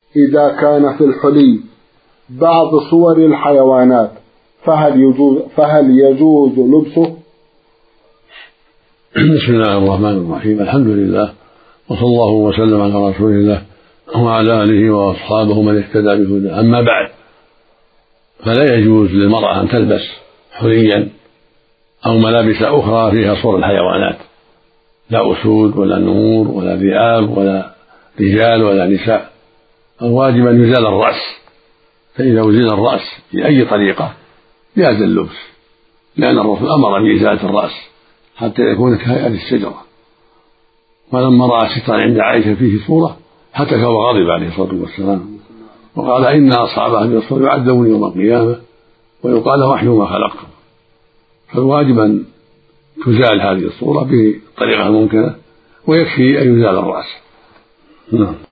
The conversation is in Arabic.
إذا كان في الحلي بعض صور الحيوانات فهل يجوز لبسه؟ بسم الله الرحمن الرحيم. الحمد لله، وصلى الله وسلم على رسول الله وعلى آله وأصحابه من اهتدى بهداه. أما بعد، فلا يجوز للمرأة أن تلبس حليا أو ملابس أخرى فيها صور الحيوانات، لا أسود ولا نمور ولا ذئاب ولا رجال ولا نساء. الواجب أن يزال الرأس، فإذا أزيل الرأس بأي طريقة جاز اللبس، لأن الرسول أمر بإزالة الرأس حتى يكون كهيئة الشجرة. ولما رأى سترا عند عائشة فيه صورة هتك وغضب عليه الصلاة والسلام وقال: إن أصحاب هذه الصور يعذبون يوم القيامة ويقال وحي ما خلقهم. فالواجب أن تزال هذه الصورة بطريقة ممكنة، ويكفي أن يزال الرأس.